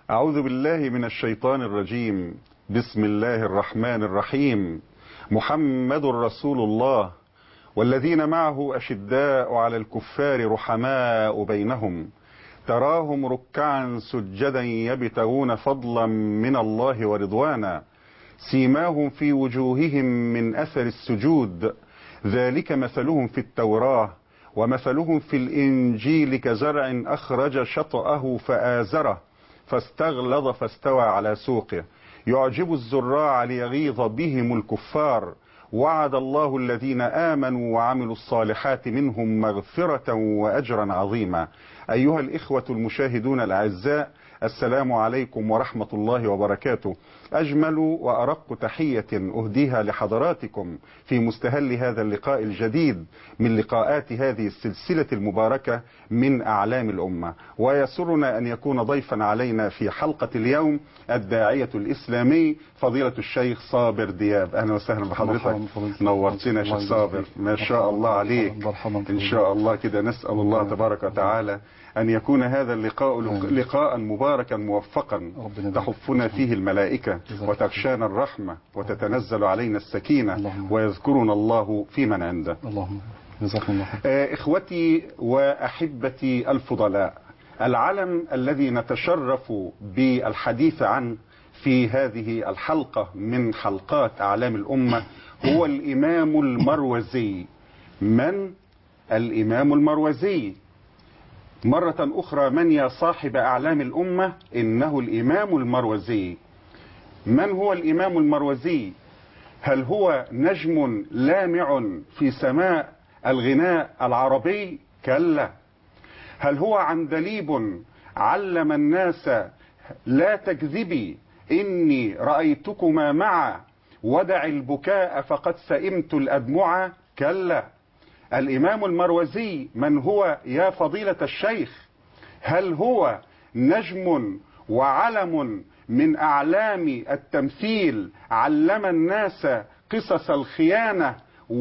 أعوذ بالله من الشيطان الرجيم. بسم الله الرحمن الرحيم. محمد رسول الله والذين معه أشداء على الكفار رحماء بينهم تراهم ركعا سجدا يبتغون فضلا من الله ورضوانا سيماهم في وجوههم من أثر السجود ذلك مثلهم في التوراة ومثلهم في الإنجيل كزرع أخرج شطأه فآزره فاستغلظ فاستوى على سوقه يعجب الزراع ليغيظ بهم الكفار وعد الله الذين آمنوا وعملوا الصالحات منهم مغفرة وأجرا عظيما. أيها الإخوة المشاهدون الأعزاء، السلام عليكم ورحمة الله وبركاته. أجمل وأرق تحية أهديها لحضراتكم في مستهل هذا اللقاء الجديد من لقاءات هذه السلسلة المباركة من أعلام الأمة. ويسرنا أن يكون ضيفا علينا في حلقة اليوم الداعية الإسلامي فضيلة الشيخ صابر دياب. أهلا وسهلا بحضرتك، نورتنا شيخ صابر. ما شاء الله عليك. إن شاء الله كده نسأل الله تبارك وتعالى أن يكون هذا اللقاء لقاء مباركا موفقا تحفنا فيه الملائكة وتغشانا الرحمة وتتنزل علينا السكينة ويذكرنا الله في من عنده. اللهم جزاكم الله خير. إخوتي وأحبتي الفضلاء، العلم الذي نتشرف بالحديث عنه في هذه الحلقة من حلقات أعلام الأمة هو الإمام المروزي. من الإمام المروزي؟ مرة أخرى، من يا صاحب أعلام الأمة؟ إنه الإمام المروزي. من هو الإمام المروزي؟ هل هو نجم لامع في سماء الغناء العربي؟ كلا. هل هو عندليب علم الناس لا تكذبي إني رأيتكما معا ودع البكاء فقد سئمت الأدمع؟ كلا. الإمام المروزي من هو يا فضيلة الشيخ؟ هل هو نجم وعلم من أعلام التمثيل علم الناس قصص الخيانة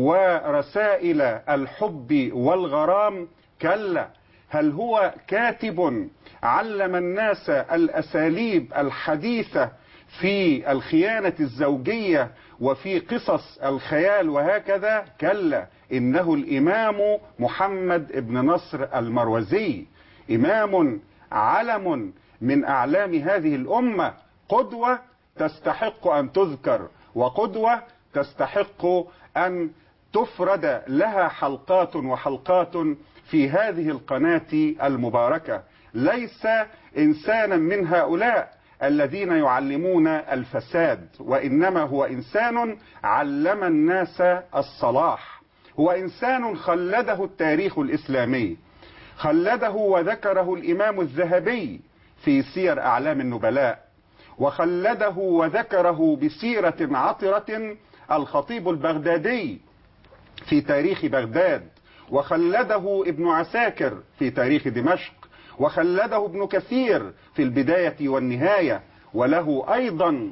ورسائل الحب والغرام؟ كلا. هل هو كاتب علم الناس الأساليب الحديثة في الخيانة الزوجية وفي قصص الخيال وهكذا؟ كلا. إنه الإمام محمد بن نصر المروزي، إمام علم من أعلام هذه الأمة، قدوة تستحق أن تذكر وقدوة تستحق أن تفرد لها حلقات وحلقات في هذه القناة المباركة. ليس إنسانا من هؤلاء الذين يعلمون الفساد، وإنما هو إنسان علم الناس الصلاح. هو إنسان خلده التاريخ الإسلامي، خلده وذكره الإمام الذهبي في سير أعلام النبلاء، وخلده وذكره بسيرة عطرة الخطيب البغدادي في تاريخ بغداد، وخلده ابن عساكر في تاريخ دمشق، وخلده ابن كثير في البداية والنهاية، وله أيضا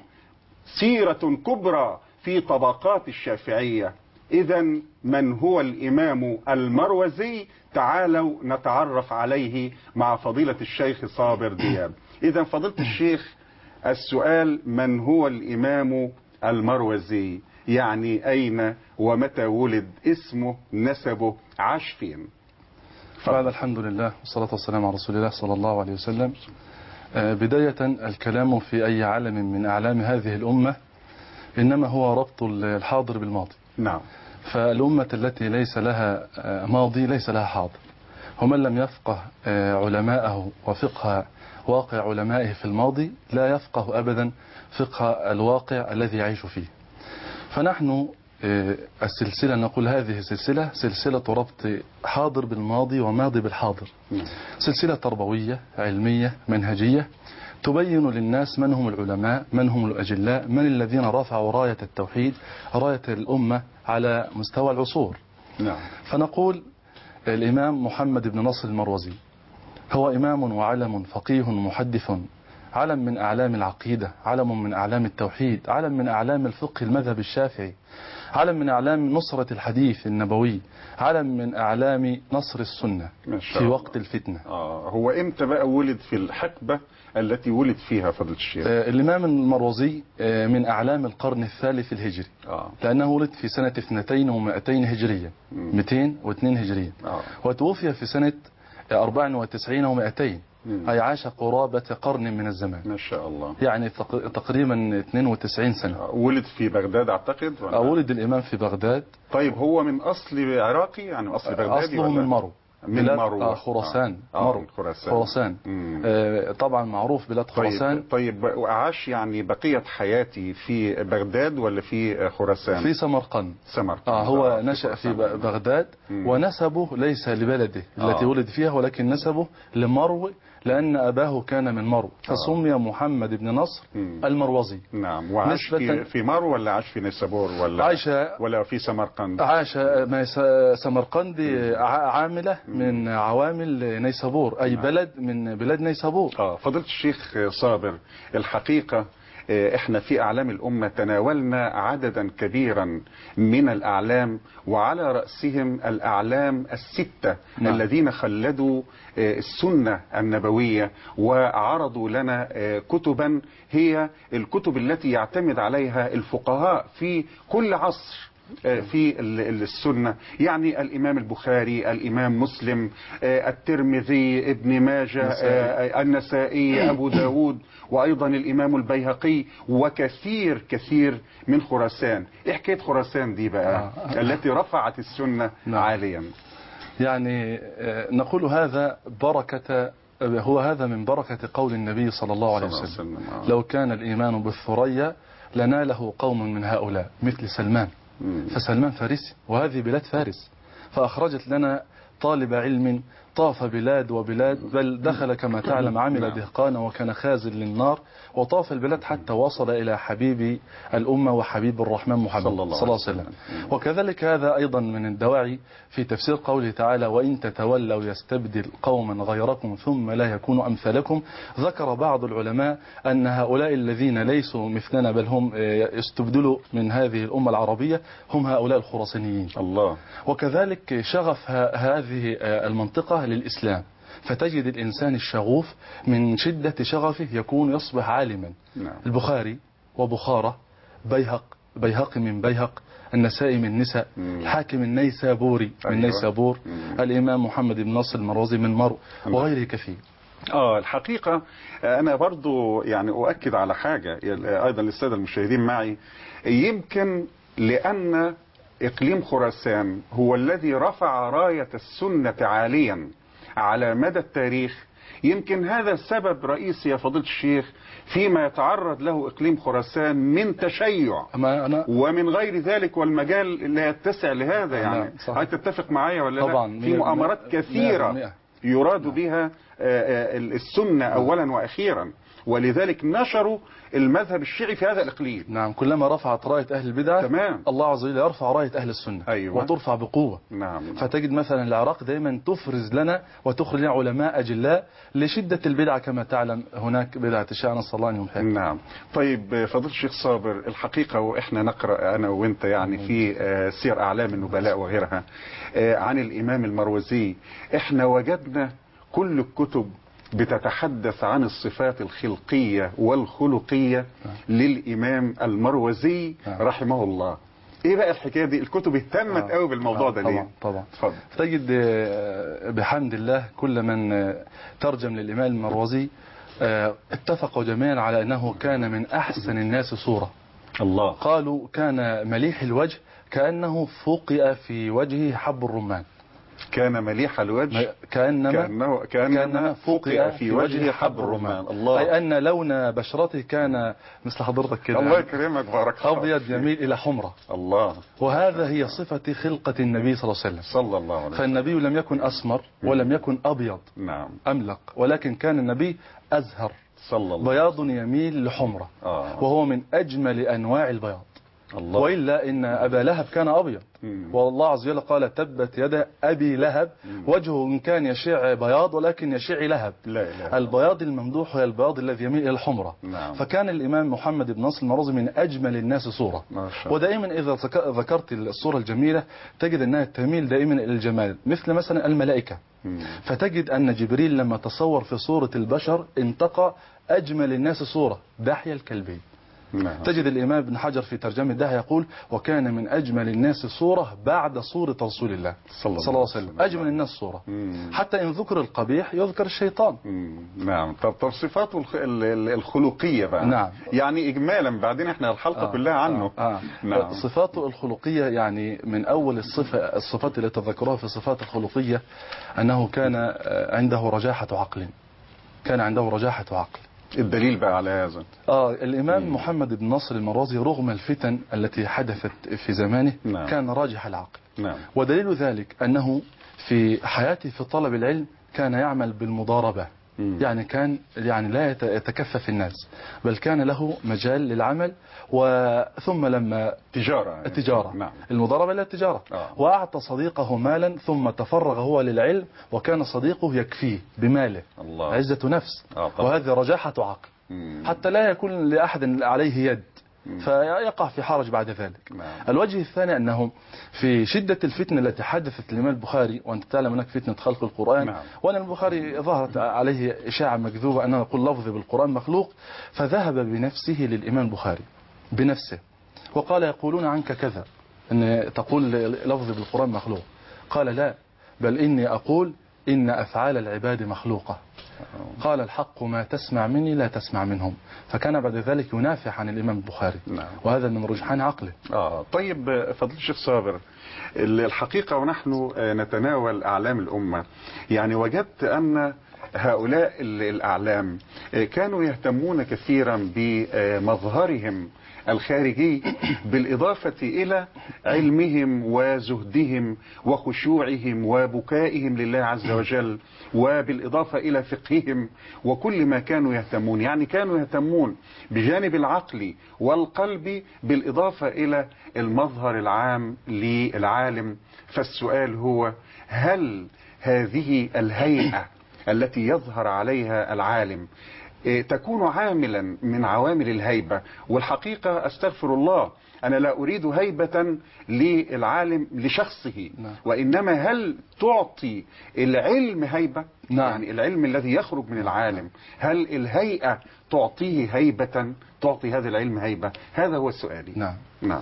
سيرة كبرى في طبقات الشافعية. إذا من هو الإمام المروزي؟ تعالوا نتعرف عليه مع فضيلة الشيخ صابر دياب. إذا فضيلة الشيخ، السؤال من هو الإمام المروزي؟ يعني أين ومتى ولد؟ اسمه، نسبه، عاش فين؟ بعد الحمد لله والصلاة والسلام على رسول الله صلى الله عليه وسلم. بداية، الكلام في أي علم من أعلام هذه الأمة إنما هو ربط الحاضر بالماضي. نعم. فالأمة التي ليس لها ماضي ليس لها حاضر، ومن لم يفقه علماءه وفقه واقع علمائه في الماضي لا يفقه أبدا فقه الواقع الذي يعيش فيه. فنحن السلسلة نقول هذه سلسلة ربط حاضر بالماضي وماضي بالحاضر، سلسلة تربوية علمية منهجية تبين للناس من هم العلماء، من هم الأجلاء، من الذين رفعوا راية التوحيد، راية الأمة على مستوى العصور. نعم. فنقول الإمام محمد بن نصر المروزي هو إمام وعلم فقيه محدث علم من أعلام العقيدة، علم من أعلام التوحيد، علم من أعلام الفقه المذهب الشافعي، علم من أعلام نصرة الحديث النبوي، علم من أعلام نصر السنة في وقت الفتنة. هو إمتى بقى ولد في الحقبة التي ولد فيها فضيلة الشيخ؟ الإمام المروزي من أعلام القرن الثالث الهجري، لأنه ولد في سنة 2200 هجرية، 202 هجرية، وتوفي في سنة 94 و200، أي عاش قرابة قرن من الزمان. ما شاء الله، يعني تقريبا 92 سنة. ولد في بغداد أعتقد ولا؟ ولد الإمام في بغداد. طيب هو من أصل عراقي يعني، من أصل بغدادي؟ أصله من مرو، من مرو، خراسان. مرو، خراسان. طبعا معروف بلاد خراسان. طيب وعاش يعني بقية حياتي في بغداد ولا في خراسان؟ في سمرقند. سمرقند. هو نشأ في بغداد، ونسبه ليس لبلده التي ولد فيها، ولكن نسبه لمرو، لأن أباه كان من مرو، فسمي محمد بن نصر المروزي. نعم. وعاش في مرو ولا عاش في نيسابور ولا في سمرقند؟ عاش سمرقند عاملة من عوامل نيسابور، أي بلد من بلاد نيسابور. فضيلة الشيخ صابر، الحقيقة احنا في اعلام الامة تناولنا عددا كبيرا من الاعلام، وعلى رأسهم الاعلام الستة الذين خلدوا السنة النبوية وعرضوا لنا كتبا هي الكتب التي يعتمد عليها الفقهاء في كل عصر في السنة، يعني الإمام البخاري، الإمام مسلم، الترمذي، ابن ماجه، النسائي، أبو داود، وأيضا الإمام البيهقي، وكثير كثير من خراسان. إيه حكاية خراسان دي بقى التي رفعت السنة عاليا؟ يعني نقول هذا بركة، هو هذا من بركة قول النبي صلى الله عليه وسلم: لو كان الإيمان بالثريا لناله قوم من هؤلاء مثل سلمان. فسلمان فارسي، وهذه بلاد فارس، فأخرجت لنا طالب علم طاف بلاد وبلاد، بل دخل كما تعلم عمل دهقان وكان خازن للنار، وطاف البلاد حتى وصل إلى حبيب الأمة وحبيب الرحمن محمد صلى الله عليه وسلم. وكذلك هذا أيضا من الدواعي في تفسير قوله تعالى: وإن تتولوا يستبدل قوما غيركم ثم لا يكونوا أمثالكم. ذكر بعض العلماء أن هؤلاء الذين ليسوا مثلنا بل هم يستبدلوا من هذه الأمة العربية هم هؤلاء الخراسانيين. الله. وكذلك شغف هذه المنطقة للإسلام، فتجد الإنسان الشغوف من شدة شغفه يكون يصبح عالما. البخاري وبخارى، بيهقي من بيهق، النسائي من نساء، الحاكم النيسابوري من نيسابور، الإمام محمد بن نصر المروزي من مرو، وغيره كثير. الحقيقة أنا برضو يعني أؤكد على حاجة أيضا للسادة المشاهدين معي، يمكن لأن إقليم خراسان هو الذي رفع راية السنة عاليا على مدى التاريخ، يمكن هذا سبب رئيسي يا فضيلة الشيخ فيما يتعرض له إقليم خراسان من تشيع ومن غير ذلك، والمجال لا يتسع لهذا. يعني هل تتفق معايا ولا طبعا لا؟ في مؤامرات كثيرة يراد بها السنة أولا وأخيرا، ولذلك نشروا المذهب الشيعي في هذا الإقليم. نعم، كلما رفعت راية أهل البدعة تمام الله عز وجل يرفع راية أهل السنة. وترفع بقوة. فتجد مثلا العراق دائما تفرز لنا وتخرج لنا علماء أجلاء لشدة البدعة، كما تعلم هناك بدعة الشيعة نسأل الله أن يمحيها. طيب فضيلة الشيخ صابر، الحقيقة وإحنا نقرأ أنا وإنت يعني في سير أعلام النبلاء وغيرها عن الإمام المروزي، إحنا وجدنا كل الكتب بتتحدث عن الصفات الخلقية والخلقية للإمام المروزي رحمه الله. ايه بقى الحكاية دي؟ الكتب اهتمت قوي بالموضوع ده ليه؟ طبعا. تجد بحمد الله كل من ترجم للإمام المروزي اتفقوا جميعا على أنه كان من أحسن الناس صورة. الله. قالوا كان مليح الوجه كأنه فوقئ في وجهه حب الرمان. كان مليح الوجه كأنما فوقئ في وجهه حب الرمان. الله. أي أن لون بشرته كان مثل حضرتك كده. الله يكرمك، بارك الله. أبيض يميل إلى حمرة. الله. وهذا هي صفة خلقة النبي صلى الله عليه وسلم. صلى الله عليه وسلم. فالنبي لم يكن أسمر ولم يكن أبيض أملق، ولكن كان النبي أزهر، صلى الله بياض يميل لحمرة. وهو من أجمل أنواع البياض. الله. وإلا إن أبا لهب كان أبيض، والله عز وجل قال تبت يد أبي لهب وجهه إن كان يشع بياض ولكن يشع لهب. لا. البياض الممدوح هو البياض الذي يميل إلى الحمرة. نعم. فكان الإمام محمد بن نصر المروزي من أجمل الناس صورة، ودائما إذا ذكرت الصورة الجميلة تجد أنها تميل دائما إلى الجمال، مثلا الملائكة. فتجد أن جبريل لما تصور في صورة البشر انتقى أجمل الناس صورة دحية الكلبي. تجد الإمام ابن حجر في ترجمة دحية يقول وكان من أجمل الناس صورة بعد صورة رسول الله صلى الله عليه وسلم. أجمل الناس صورة. حتى إن ذكر القبيح يذكر الشيطان. نعم. طب صفاته الخلقية بقى. نعم. يعني إجمالا بعدين احنا الحلقة كلها عنه. نعم. صفاته الخلقية يعني من أول الصفات التي تذكرها في الصفات الخلقية أنه كان عنده رجاحة عقل. كان عنده رجاحة عقل. الدليل بقى على هذا الإمام محمد بن نصر المروزي رغم الفتن التي حدثت في زمانه كان راجح العقل. ودليل ذلك أنه في حياته في طلب العلم كان يعمل بالمضاربة. يعني كان لا يتكفف الناس، بل كان له مجال للعمل. ثم لما التجارة نعم. المضاربة إلى التجارة. وأعطى صديقه مالا ثم تفرغ هو للعلم وكان صديقه يكفيه بماله. الله. عزة نفس. وهذه رجاحة عقل. حتى لا يكون لأحد عليه يد فيقع في حرج بعد ذلك. الوجه الثاني أنه في شدة الفتنة التي حدثت للإمام البخاري، وأنت تعلم هناك فتنة خلق القرآن. وأن البخاري ظهرت عليه إشاعة مكذوبة أنه يقول لفظي بالقرآن مخلوق، فذهب بنفسه للإمام البخاري بنفسه وقال يقولون عنك كذا، أن تقول لفظي بالقرآن مخلوق. قال لا، بل إني أقول إن أفعال العباد مخلوقة. قال الحق ما تسمع مني لا تسمع منهم. فكان بعد ذلك ينافع عن الإمام البخاري. وهذا من رجحان عقله. طيب فضل الشيخ صابر، الحقيقة ونحن نتناول أعلام الأمة يعني وجدت أن هؤلاء الأعلام كانوا يهتمون كثيرا بمظهرهم الخارجي بالإضافة إلى علمهم وزهدهم وخشوعهم وبكائهم لله عز وجل، وبالإضافة إلى فقههم وكل ما كانوا يهتمون. يعني كانوا يهتمون بجانب العقل والقلب بالإضافة إلى المظهر العام للعالم. فالسؤال هو هل هذه الهيئة التي يظهر عليها العالم تكون عاملا من عوامل الهيبة؟ والحقيقة أستغفر الله، أنا لا أريد هيبة للعالم لشخصه، وإنما هل تعطي العلم هيبة؟ يعني العلم الذي يخرج من العالم هل الهيئة تعطيه هيبة، تعطي هذا العلم هيبة؟ هذا هو السؤال. نعم.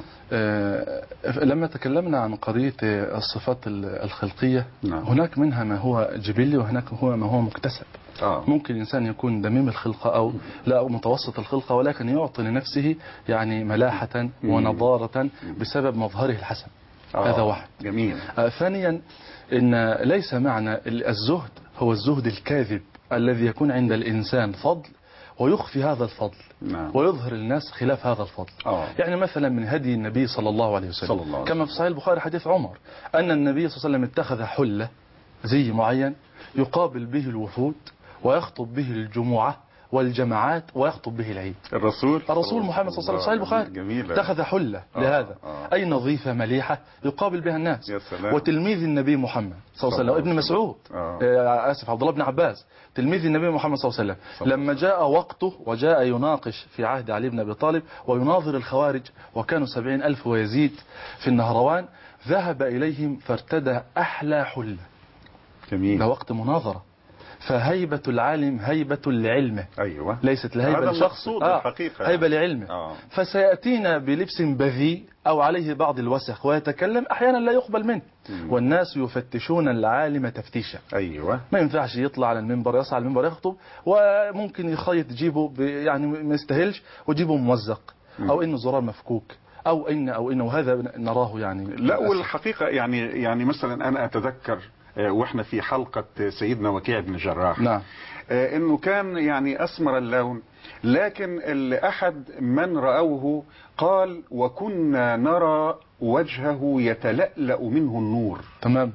لما تكلمنا عن قضية الصفات الخلقية هناك منها ما هو جبلي وهناك ما هو مكتسب. ممكن الإنسان يكون دميم الخلقة أو لا متوسط الخلقة، ولكن يعطي لنفسه يعني ملاحة ونضارة بسبب مظهره الحسن. هذا واحد. جميل. ثانيا إن ليس معنى الزهد هو الزهد الكاذب الذي يكون عند الإنسان فضل ويخفي هذا الفضل ويظهر الناس خلاف هذا الفضل. يعني مثلا من هدي النبي صلى الله عليه وسلم كما في صحيح البخاري حديث عمر أن النبي صلى الله عليه وسلم اتخذ حلة زي معين يقابل به الوفود ويخطب به الجمعة والجماعات ويخطب به العيد. الرسول محمد صلى الله عليه وسلم صحيح البخاري اتخذ حلة لهذا أي نظيفة مليحة يقابل بها الناس. وتلميذ النبي محمد صلى الله عليه وسلم ابن مسعود عبد الله بن عباس تلميذ النبي محمد صلى الله عليه وسلم لما جاء وقته وجاء يناقش في عهد علي بن أبي طالب ويناظر الخوارج وكانوا 70,000 ويزيد في النهروان، ذهب إليهم فارتدى أحلى حلة. جميل. ده وقت مناظرة. فهيبة العالم هيبة لعلمه. أيوة. ليست لهيبة لشخص. هيبة لعلمه. فسيأتينا بلبس بذيء أو عليه بعض الوسخ ويتكلم أحيانا لا يقبل منه. والناس يفتشون العالم تفتيشا. أيوة. ما ينفعش يطلع على المنبر يصعد على المنبر يخطب وممكن يخيط جيبه يعني ما يستاهلش وجيبه ممزق أو إنه زرار مفكوك أو إنه وهذا نراه يعني. لا والحقيقة يعني مثلا أنا أتذكر واحنا في حلقة سيدنا وكيع بن جراح انه كان يعني اسمر اللون، لكن احد من رأوه قال وكنا نرى وجهه يتلألأ منه النور. تمام.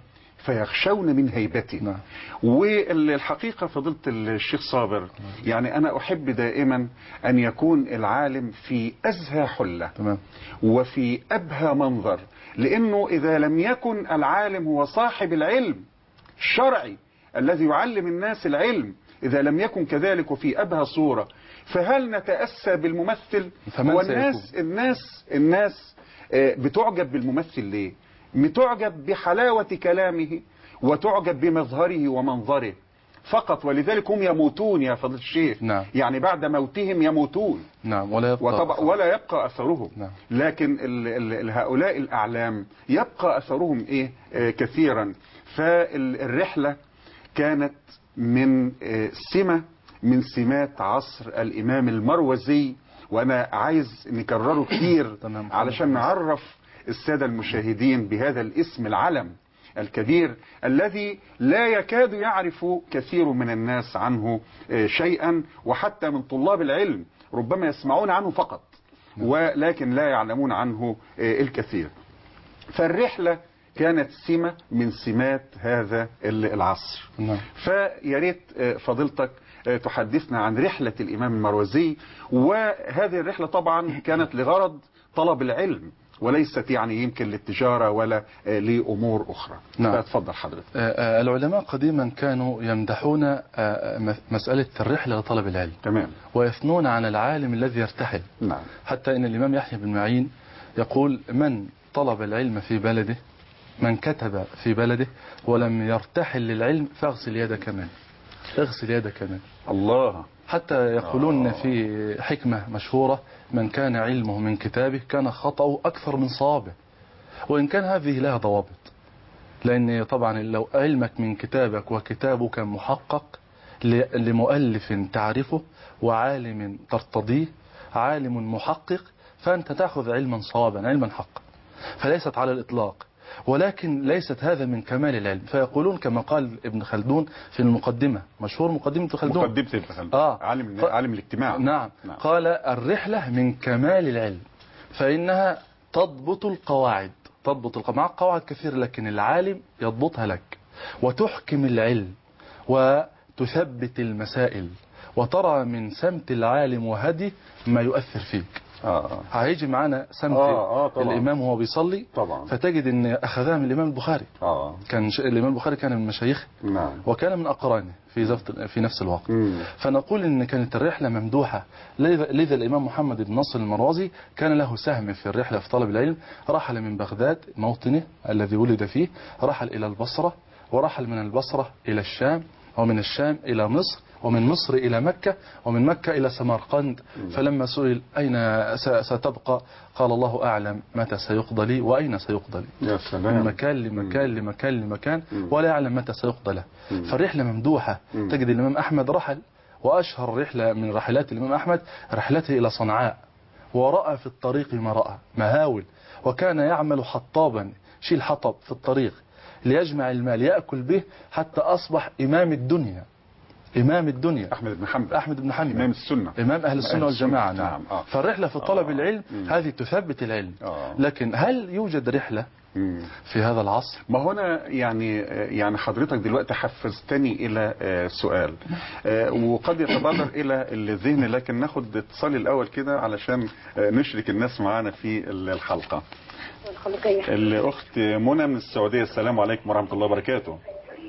فيخشون من هيبته. نعم. والحقيقة فضيلة الشيخ صابر، يعني أنا أحب دائما أن يكون العالم في أزهى حلة تمام. وفي أبهى منظر، لأنه إذا لم يكن العالم هو صاحب العلم الشرعي الذي يعلم الناس العلم، إذا لم يكن كذلك وفي أبهى صورة، فهل نتأسى بالممثل؟ هو الناس بتعجب بالممثل ليه؟ بتعجب بحلاوة كلامه وتعجب بمظهره ومنظره فقط، ولذلك هم يموتون يا فضيلة الشيخ. نعم. يعني بعد موتهم يموتون. نعم. ولا يبقى أثرهم. نعم. لكن هؤلاء الأعلام يبقى أثرهم كثيرا. فالرحلة كانت من سمة من سمات عصر الإمام المروزي، وأنا عايز نكرره كتير علشان نعرف السادة المشاهدين بهذا الاسم العلم الكبير الذي لا يكاد يعرف كثير من الناس عنه شيئا، وحتى من طلاب العلم ربما يسمعون عنه فقط ولكن لا يعلمون عنه الكثير. فالرحلة كانت سمة من سمات هذا العصر. فياريت فضيلتك تحدثنا عن رحلة الإمام المروزي، وهذه الرحلة طبعا كانت لغرض طلب العلم وليست يعني يمكن للتجارة ولا لأمور أخرى. فتفضل حضرتك. العلماء قديما كانوا يمدحون مسألة الرحلة لطلب العلم. تمام. ويثنون عن العالم الذي يرتحل. نعم. حتى إن الإمام يحيى بن معين يقول: من طلب العلم في بلده، من كتب في بلده ولم يرتحل للعلم فاغسل يدك منه. اغسل يدك منه. الله. حتى يقولون في حكمة مشهورة: من كان علمه من كتابه كان خطأه أكثر من صوابه. وإن كان هذه لها ضوابط، لأن طبعا لو علمك من كتابك وكتابك محقق لمؤلف تعرفه وعالم ترتضيه، عالم محقق، فأنت تأخذ علما صوابا، علما حقا، فليست على الإطلاق. ولكن ليست هذا من كمال العلم. فيقولون كما قال ابن خلدون في المقدمة، مشهور مقدمة ابن خلدون، مقدمة ابن خلدون، عالم الاجتماع. نعم. قال: الرحلة من كمال العلم، فإنها تضبط القواعد، مع قواعد كثير، لكن العالم يضبطها لك وتحكم العلم وتثبت المسائل، وترى من سمت العالم وهدي ما يؤثر فيك. هيجي معانا سمت الإمام وهو بيصلي طبعا، فتجد ان أخذها من الإمام البخاري. كان الإمام البخاري كان من مشايخه. نعم. وكان من أقرانه في نفس الوقت. فنقول ان كانت الرحلة ممدوحة. لذا الإمام محمد بن نصر المروزي كان له سهم في الرحلة في طلب العلم. رحل من بغداد موطنه الذي ولد فيه، رحل إلى البصرة، ورحل من البصرة إلى الشام، ومن الشام إلى مصر، ومن مصر إلى مكة، ومن مكة إلى سمرقند. فلما سئل أين ستبقى قال: الله أعلم متى سيقضى لي وأين سيقضى لي. يا سلام. من مكان لمكان لمكان لمكان، ولا يعلم متى سيقضى له. فالرحلة ممدوحة. تجد الإمام أحمد رحل، وأشهر رحلة من رحلات الإمام أحمد رحلته إلى صنعاء، ورأى في الطريق ما رأى مهاول، وكان يعمل حطابا، شيل حطب في الطريق ليجمع المال يأكل به، حتى أصبح إمام الدنيا. إمام الدنيا أحمد بن حنبل، إمام السنة، إمام أهل السنة والجماعة. نعم. فالرحلة في طلب العلم هذه تثبت العلم. لكن هل يوجد رحلة في هذا العصر؟ ما هنا يعني حضرتك دلوقتي حفزتني إلى سؤال وقد يتبادر إلى الذهن، لكن ناخد اتصال الأول كده علشان نشرك الناس معانا في الحلقة. الأخت منى من السعودية. السلام عليكم ورحمة الله وبركاته.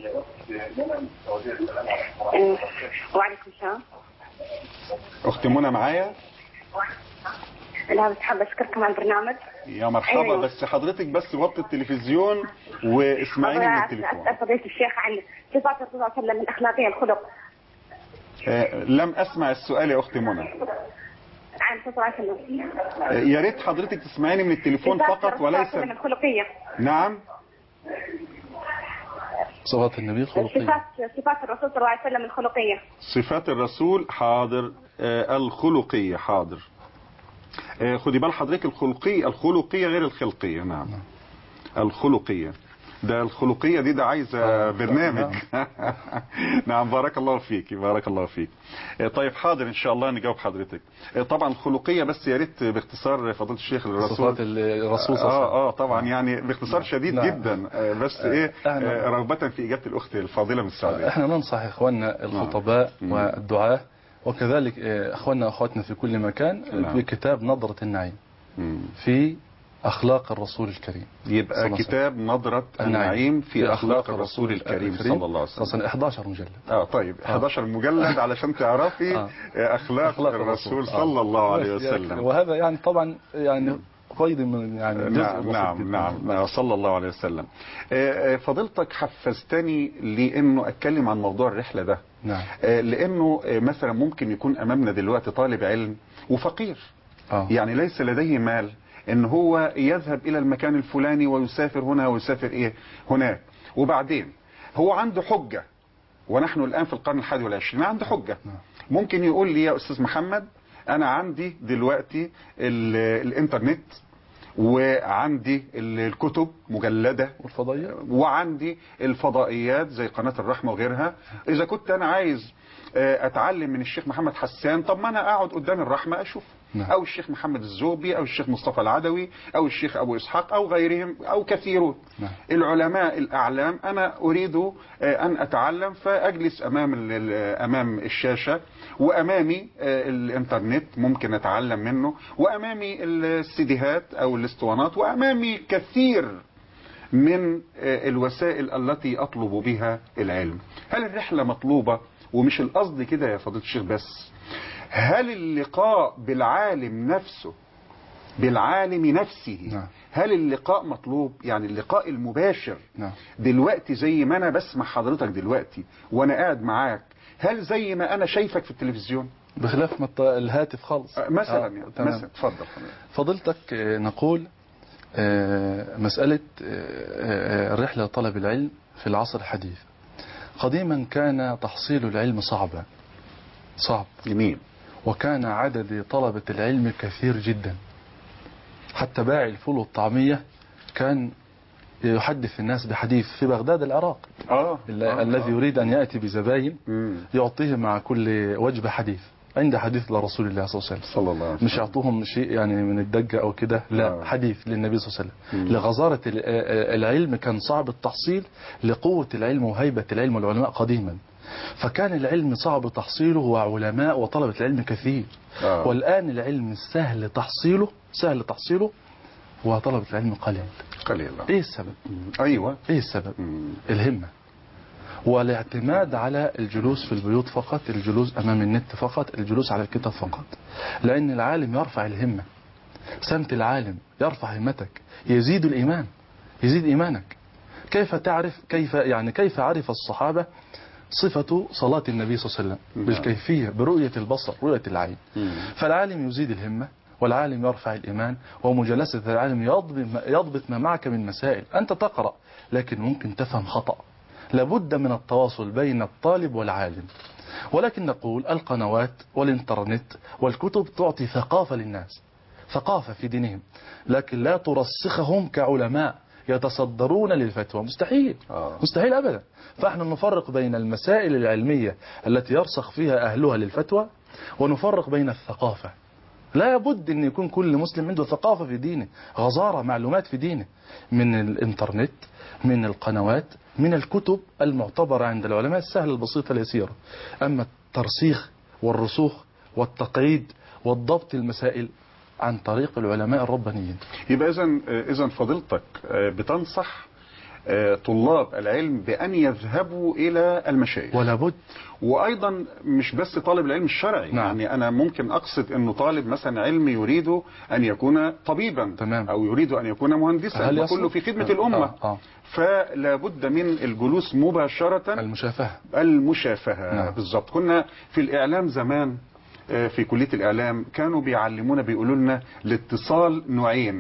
وعليكم السلام. أخت منى معايا؟ لا، بس حابة أشكركم على البرنامج. يا مرحبا. بس حضرتك بس وطي التلفزيون واسمعيني من التليفون. أسأل فضيلة الشيخ عن صفات الرسول صلى الله عليه وسلم من أخلاقه الخلق. لم أسمع السؤال يا أخت منى. عن صلى الله عليه وسلم. يا ريت حضرتك تسمعيني من التليفون فقط وليس. الخلقية. نعم. صفات النبي الخلقية. صفات الرسول صلى الله عليه وسلم الخلقية. صفات الرسول. حاضر. الخلقية. حاضر. خدي بال حضرتك، الخلقية غير الخلقية. نعم. الخلقية. ده الخلقية دي عايزة برنامج. نعم، بارك الله فيك، بارك الله فيك. طيب حاضر ان شاء الله نجاوب حضرتك. طبعا الخلقية بس يا ريت باختصار فضيلة الشيخ الرسول. صفات الرسول صلى الله عليه وسلم. طبعا يعني باختصار شديد جدا، بس رغبة في إجابة الأخت الفاضلة من السعودية. احنا ننصح اخواننا الخطباء والدعاة وكذلك اخواننا واخواتنا في كل مكان بكتاب نظرة النعيم في أخلاق الرسول الكريم. يبقى كتاب نظرة النعيم في أخلاق الرسول الكريم صلى الله عليه وسلم. 11 مجلد. طيب 11 مجلد علشان تعرفي أخلاق الرسول صلى الله عليه وسلم. وهذا يعني طبعا يعني قيد من يعني نعم صلى الله عليه وسلم. فضيلتك حفزتني لأنه أتكلم عن موضوع الرحلة ده. نعم. لأنه مثلا ممكن يكون أمامنا دلوقتي طالب علم وفقير. يعني ليس لديه مال ان هو يذهب الى المكان الفلاني ويسافر هنا ويسافر هناك، وبعدين هو عنده حجة، ونحن الان في القرن 21 عنده حجة. ممكن يقول لي يا استاذ محمد انا عندي دلوقتي الانترنت، وعندي الكتب مجلدة والفضائيات، وعندي الفضائيات زي قناة الرحمة وغيرها. اذا كنت انا عايز اتعلم من الشيخ محمد حسان، طب ما انا اقعد قدام الرحمة اشوف، او الشيخ محمد الزوبي او الشيخ مصطفى العدوي او الشيخ ابو اسحاق او غيرهم او كثيرون. العلماء الاعلام انا اريد ان اتعلم، فاجلس امام الشاشة، وامامي الانترنت ممكن اتعلم منه، وامامي السيديهات او الاسطوانات، وامامي كثير من الوسائل التي اطلب بها العلم. هل الرحلة مطلوبة؟ ومش القصد كده يا فضيلة الشيخ بس، هل اللقاء بالعالم نفسه، بالعالم نفسه، هل اللقاء مطلوب؟ يعني اللقاء المباشر دلوقتي زي ما انا بسمع حضرتك دلوقتي وانا قاعد معاك، هل زي ما انا شايفك في التلفزيون بخلاف الهاتف خالص مثلا؟ يعني مثلا اتفضل فضلتك. نقول مسألة الرحلة لطلب العلم في العصر الحديث. قديما كان تحصيل العلم صعب جميل، وكان عدد طلبة العلم كثير جدا، حتى باعي الفول والطعمية كان يحدث الناس بحديث في بغداد العراق. الذي يريد أن يأتي بزباين يعطيه مع كل وجبة حديث، عند حديث لرسول الله صلى الله عليه وسلم. مش يعطوهم شيء يعني من الدقة أو كده، لا، حديث للنبي صلى الله عليه وسلم. لغزارة العلم كان صعب التحصيل، لقوة العلم وهيبة العلم والعلماء قديما، فكان العلم صعب تحصيله وعلماء وطلبة العلم كثير. والآن العلم سهل تحصيله وطلبة العلم قليل. ايه السبب؟ ايوه، ايه السبب؟ الهمة والاعتماد على الجلوس في البيوت فقط، الجلوس امام النت فقط، الجلوس على الكتاب فقط. لان العالم يرفع الهمة، سمت العالم يرفع همتك، يزيد الايمان، يزيد ايمانك. كيف عرف الصحابة صفة صلاة النبي صلى الله عليه وسلم؟ بالكيفية، برؤية البصر، رؤية العين. فالعالم يزيد الهمة، والعالم يرفع الإيمان، ومجالسة العالم يضبط ما معك من مسائل. أنت تقرأ لكن ممكن تفهم خطأ. لابد من التواصل بين الطالب والعالم. ولكن نقول القنوات والإنترنت والكتب تعطي ثقافة للناس، ثقافة في دينهم، لكن لا ترسخهم كعلماء يتصدرون للفتوى. مستحيل أبدا. فإحنا نفرق بين المسائل العلمية التي يرسخ فيها أهلها للفتوى، ونفرق بين الثقافة. لا بد أن يكون كل مسلم عنده ثقافة في دينه، غزارة، معلومات في دينه، من الإنترنت، من القنوات، من الكتب المعتبرة عند العلماء السهلة البسيطة اليسيرة. أما الترسيخ والرسوخ والتقعيد والضبط المسائل عن طريق العلماء الربانيين. يبقى إذن فضيلتك بتنصح طلاب العلم بأن يذهبوا إلى المشايخ، ولا بد. وأيضا مش بس طالب العلم الشرعي. يعني أنا ممكن أقصد أنه طالب مثلا علم يريد أن يكون طبيبا، أو يريد أن يكون مهندسا، وكله في خدمة الأمة. فلا بد من الجلوس مباشرة، المشافهة. بالضبط. كنا في الإعلام زمان في كلية الإعلام كانوا بيعلمونا، بيقولوا لنا الاتصال نوعين،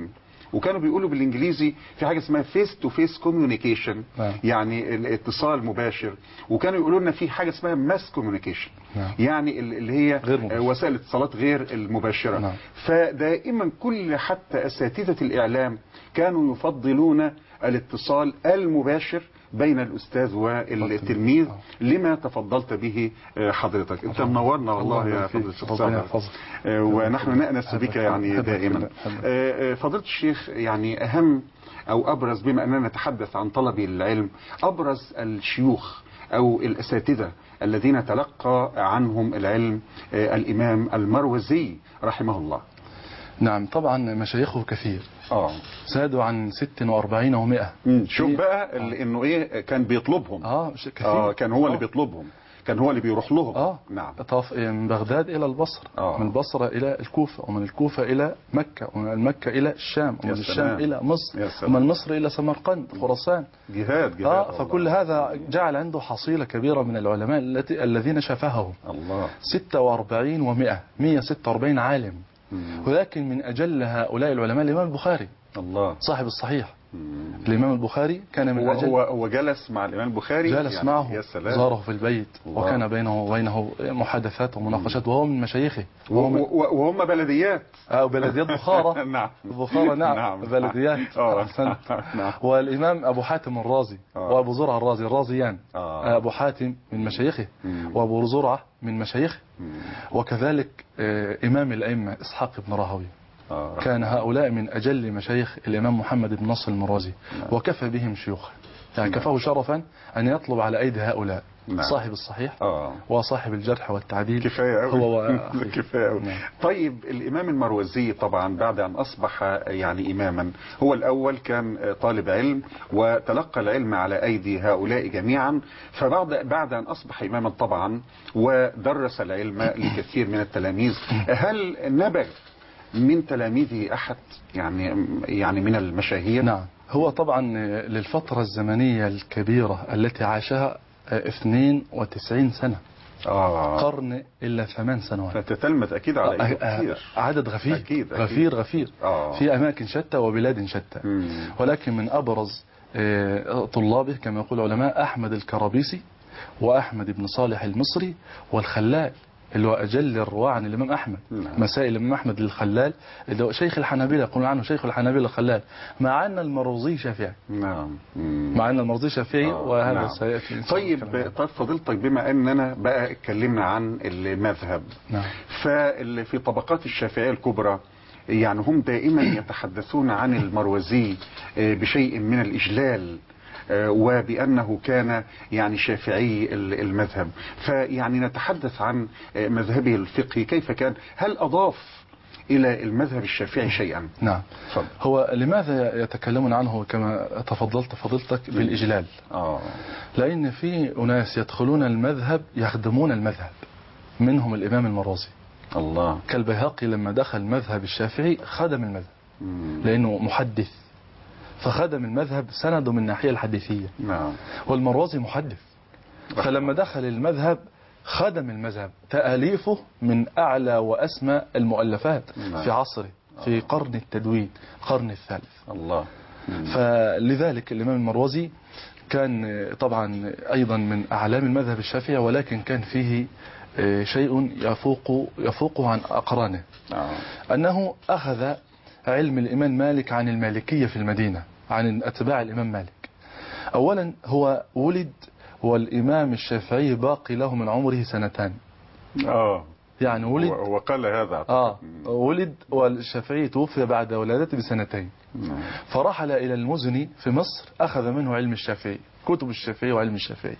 وكانوا بيقولوا بالانجليزي في حاجه اسمها فيس تو فيس كوميونيكيشن، يعني الاتصال مباشر، وكانوا يقولوا لنا في حاجه اسمها ماس كوميونيكيشن، يعني اللي هي وسائل الاتصالات غير المباشره. فدائما كل حتى اساتذه الاعلام كانوا يفضلون الاتصال المباشر بين الأستاذ والتلميذ لما تفضلت به حضرتك. أنت منورنا والله يا فضيلة الشيخ، ونحن نأنس بك يعني دائما. فضيلة الشيخ، يعني أهم أو أبرز، بما أننا نتحدث عن طلب العلم، أبرز الشيوخ أو الأساتذة الذين تلقى عنهم العلم الإمام المروزي رحمه الله. نعم طبعا مشايخه كثير، زادوا عن 46 و100. شوف بقى انه ايه كان بيطلبهم. كثير. كان هو اللي بيطلبهم، كان هو اللي بيروح لهم. نعم. طاف من بغداد الى البصره، من البصره الى الكوفه، ومن الكوفه الى مكه، ومن مكه الى الشام، ومن الشام الى مصر، ومن مصر الى سمرقند خراسان. جهاد. فكل هذا جعل عنده حصيله كبيره من العلماء الذين شافهم. الله. 46 و100، 146 عالم. ولكن من أجل هؤلاء العلماء الإمام البخاري، الله، صاحب الصحيح. الإمام البخاري كان من أجل هو جلس مع الإمام البخاري، جلس يعني معه، زاره في البيت، الله. وكان بينه وبينه محادثات ومناقشات، وهو من مشايخه، وهم بلديات بلديات بخارى. نعم. بخارى. نعم. بلديات. نعم. والإمام أبو حاتم الرازي وأبو زرعة الرازي، الرازيان. أبو حاتم من مشايخه، وأبو زرعة من مشايخه. وكذلك إمام الأئمة إسحاق بن راهويه. كان هؤلاء من أجل مشايخ الإمام محمد بن نصر المرازي، وكفى بهم شيوخا، يعني كفاه شرفا أن يطلب على أيدي هؤلاء صاحب الصحيح وصاحب الجرح والتعديل. كفاية أوي. هو كفاية أوي. طيب الإمام المروزي طبعا بعد أن أصبح يعني إماما، هو الأول كان طالب علم وتلقى العلم على أيدي هؤلاء جميعا، بعد أن أصبح إماما طبعا ودرس العلم لكثير من التلاميذ، هل نبغ من تلاميذه أحد يعني من المشاهير؟ نعم. هو طبعا للفترة الزمنية الكبيرة التي عاشها 92 سنة، قرن إلا 8 سنوات، فتتلمذ أكيد على إيده كثير، عدد غفير. أكيد. غفير في أماكن شتى وبلاد شتى. ولكن من أبرز طلابه كما يقول العلماء أحمد الكرابيسي، وأحمد بن صالح المصري، والخلال اللي هو أجل الرواة عن الإمام أحمد. مسائل الإمام أحمد للخلال اللي هو شيخ الحنابلة، يقولون عنه شيخ الحنابلة الخلال، مع أن المروزي شافعي. نعم. مع أن المروزي شافعي. وهذا سيأتي. طيب فضيلتك بما أننا بقى اتكلمنا عن المذهب، ففي طبقات الشافعية الكبرى يعني هم دائما يتحدثون عن المروزي بشيء من الإجلال، وبأنه كان يعني شافعي المذهب. فيعني نتحدث عن مذهبه الفقهي كيف كان، هل أضاف إلى المذهب الشافعي شيئا؟ نعم. هو لماذا يتكلمون عنه كما تفضلت فضلتك بالإجلال؟ لأن في أناس يدخلون المذهب يخدمون المذهب، منهم الإمام المروزي. الله. كالبيهقي لما دخل مذهب الشافعي خدم المذهب لأنه محدث، فخدم المذهب سنده من الناحية الحديثية. نعم. والمروزي محدث، فلما دخل المذهب خدم المذهب، تأليفه من أعلى وأسمى المؤلفات في عصره، في قرن التدوين، قرن الثالث. الله. فلذلك الإمام المروزي كان طبعا أيضا من أعلام المذهب الشافعي، ولكن كان فيه شيء يفوقه عن أقرانه، أنه أخذ علم الإمام مالك عن المالكية في المدينة، عن أتباع الإمام مالك. أولا هو ولد والإمام الشافعي باقي له من عمره 2 سنين. يعني ولد وقال هذا ولد والشافعي توفي بعد ولادته ب2 سنين. فرحل إلى المزني في مصر، أخذ منه علم الشافعي، كتب الشافعي وعلم الشافعي.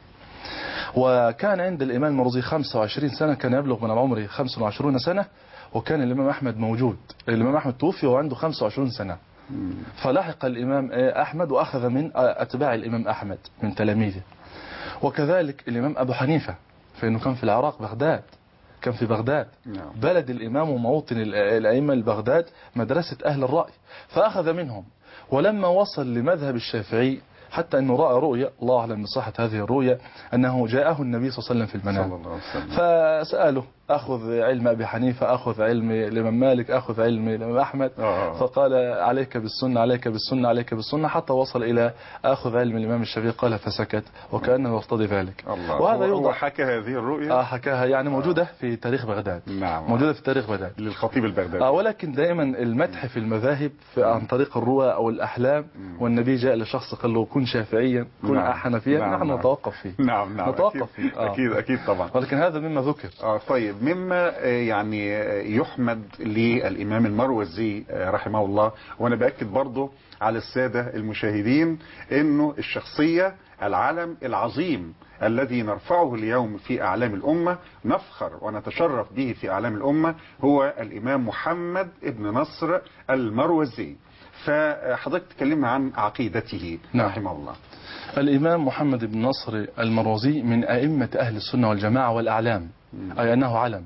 وكان عند الإمام المروزي 25 سنة، كان يبلغ من العمر 25 سنة، وكان الإمام أحمد موجود. الإمام أحمد توفي وعنده 25 سنة. فلحق الإمام أحمد وأخذ من أتباع الإمام أحمد من تلاميذه. وكذلك الإمام أبو حنيفة، فإنه كان في العراق، بغداد، كان في بغداد بلد الإمام وموطن الأئمة البغداد، مدرسة أهل الرأي، فأخذ منهم. ولما وصل لمذهب الشافعي، حتى أنه رأى رؤيا، الله أعلم بصحة هذه الرؤيا، أنه جاءه النبي صلى الله عليه وسلم في المنام، فسأله أخذ علم أبي حنيفة، أخذ علم الإمام مالك، أخذ علم الإمام أحمد. فقال عليك بالسنة عليك بالسنة عليك بالسنة، حتى وصل إلى أخذ علم الإمام الشافعي، قال فسكت وكأنه يقتضي ذلك. وهذا هو حكى هذه الرؤيا. حكاها يعني موجودة في تاريخ بغداد. نعم. موجودة في تاريخ بغداد للخطيب البغدادي. ولكن دائما المدح في المذاهب عن طريق الرؤى أو الأحلام، والنبي جاء لشخص قال له كن شافعيا كن حنفيا، نحن نتوقف فيه. نعم نتوقف فيه. أكيد طبعا. ولكن هذا مما ذكر. طيب، مما يعني يحمد للإمام المروزي رحمه الله، وأنا بأكد برضه على السادة المشاهدين إنه الشخصية العلم العظيم الذي نرفعه اليوم في أعلام الأمة، نفخر ونتشرف به في أعلام الأمة، هو الإمام محمد ابن نصر المروزي. فحضرتك تكلمنا عن عقيدته رحمه الله. الإمام محمد بن نصر المروزي من أئمة أهل السنة والجماعة والأعلام، أي أنه علم.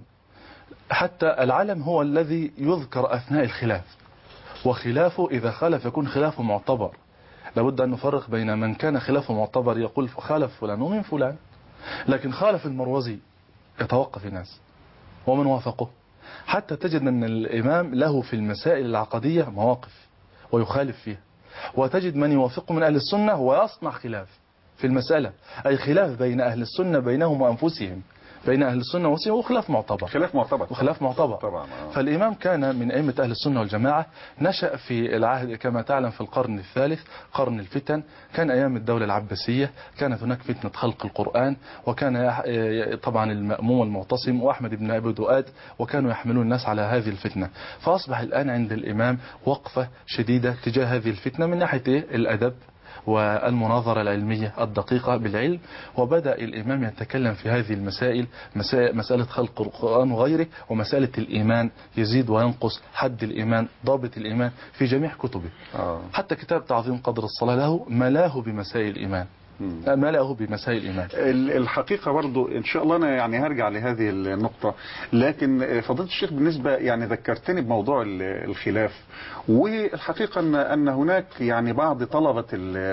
حتى العلم هو الذي يذكر أثناء الخلاف، وخلافه إذا خالف يكون خلافه معتبر. لابد أن نفرق بين من كان خلافه معتبر يقول خالف فلان ومن فلان، لكن خالف المروزي يتوقف الناس ومن وافقه. حتى تجد أن الإمام له في المسائل العقدية مواقف ويخالف فيها، وتجد من يوافقه من أهل السنة ويصنع خلاف في المسألة، أي خلاف بين أهل السنة بينهم وأنفسهم، بين أهل السنة وسيم، وخلاف معتبر. وخلاف معتبر طبعا. فالإمام كان من أئمة أهل السنة والجماعة، نشأ في العهد كما تعلم في القرن الثالث، قرن الفتن. كان أيام الدولة العباسية، كانت هناك فتنة خلق القرآن، وكان طبعا المأموم والمعتصم وأحمد بن أبي دؤاد، وكانوا يحملون الناس على هذه الفتنة. فأصبح الآن عند الإمام وقفة شديدة تجاه هذه الفتنة من ناحية الأدب والمناظرة العلمية الدقيقة بالعلم، وبدأ الإمام يتكلم في هذه المسائل، مسألة خلق القرآن وغيره، ومسألة الإيمان يزيد وينقص، حد الإيمان، ضابط الإيمان، في جميع كتبه. حتى كتاب تعظيم قدر الصلاة له ملاه بمسائل الإيمان، ملأه بمسائل الإيمان. الحقيقة برضو إن شاء الله أنا يعني هرجع لهذه النقطة، لكن فضيلة الشيخ بالنسبة يعني ذكرتني بموضوع الخلاف، والحقيقة أن هناك يعني بعض طلبة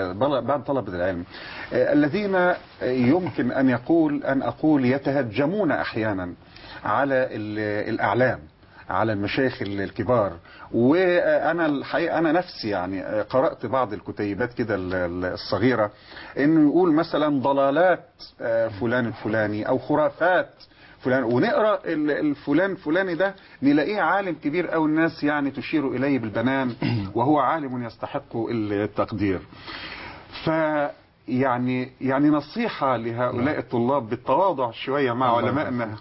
العلم الذين يمكن أن أقول يتهجمون أحيانا على الأعلام، على المشايخ الكبار. وانا الحقيقه انا نفسي يعني قرات بعض الكتيبات كده الصغيره، انه يقول مثلا ضلالات فلان الفلاني او خرافات فلان، ونقرا الفلان الفلاني ده نلاقيه عالم كبير او الناس يعني تشير اليه بالبنان، وهو عالم يستحق التقدير. يعني نصيحة لهؤلاء الطلاب بالتواضع شوية مع علمائنا،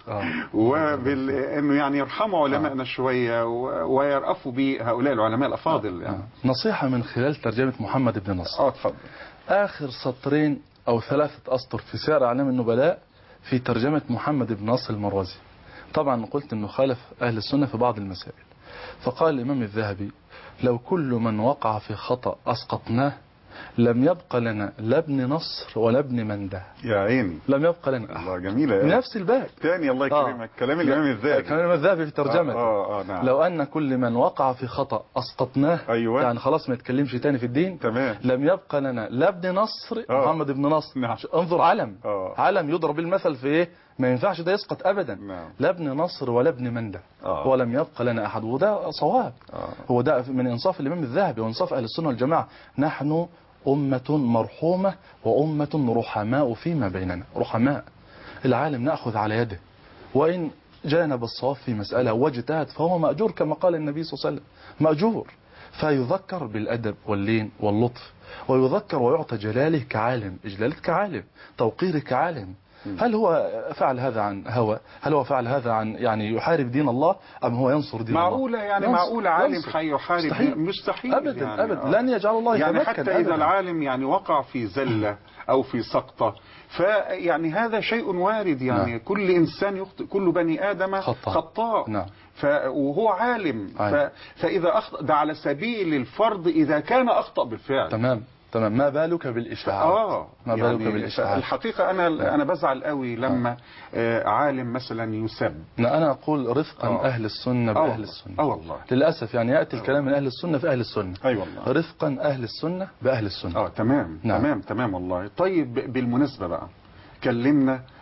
وبانه يعني يرحموا علمائنا شوية ويرأفوا بهؤلاء العلماء الأفاضل يعني. نصيحة من خلال ترجمة محمد بن نصر. اتفضل. آخر سطرين أو 3 أسطر في سير أعلام النبلاء في ترجمة محمد بن نصر المروزي. طبعا قلت أنه خالف أهل السنة في بعض المسائل، فقال الإمام الذهبي: لو كل من وقع في خطأ أسقطناه لم يبقى لنا لا ابن نصر ولا ابن منده. يا عيني، لم يبقى لنا. الله، جميلة يعني. نفس الباب تاني، الله يكرمك. كلام الإمام الذهبي. كلام الإمام الذهبي في ترجمة. نعم. لو أن كل من وقع في خطأ أسقطناه، أيوة. يعني خلاص ما يتكلمش تاني في الدين. تمام. لم يبقى لنا لا ابن نصر محمد بن نصر. نعم. انظر، علم. علم يضرب المثل في إيه؟ ما ينفعش ده يسقط أبدا. نعم. لا ابن نصر ولا ابن منده. ولم يبقى لنا أحد، وده صواب. هو ده من إنصاف الإمام الذهبي وإنصاف أهل السنة والجماعة. نحن أمة مرحومة وأمة رحماء فيما بيننا، رحماء. العالم نأخذ على يده، وإن جانب الصواب في مسألة واجتهد فهو مأجور كما قال النبي صلى الله عليه وسلم، مأجور. فيذكر بالأدب واللين واللطف، ويذكر ويعطى جلاله كعالم، إجلالة كعالم، توقيره كعالم. هل هو فعل هذا عن هوى؟ هل هو فعل هذا عن يعني يحارب دين الله، أم هو ينصر دين الله؟ معقولة يعني معقولة عالم حيحارب؟ مستحيل أبدا يعني أبدا. لن يجعل الله يتمكن يعني حتى إذا العالم يعني وقع في زلة أو في سقطة، فيعني هذا شيء وارد يعني. كل إنسان يخطئ، كل بني آدم خطاء. وهو عالم. فإذا أخطأ ده على سبيل الفرض إذا كان أخطأ بالفعل. تمام. ما بالك بالإشاعات. ما بالك يعني بالإشاعات. الحقيقة أنا بزعل قوي لما عالم مثلا يسب. أنا أقول رفقا أهل السنة بأهل السنة. والله للأسف يعني يأتي الكلام من أهل السنة في أهل السنة. والله. رفقا أهل السنة بأهل السنة. تمام. تمام والله. طيب بالمناسبة بقى كلمنا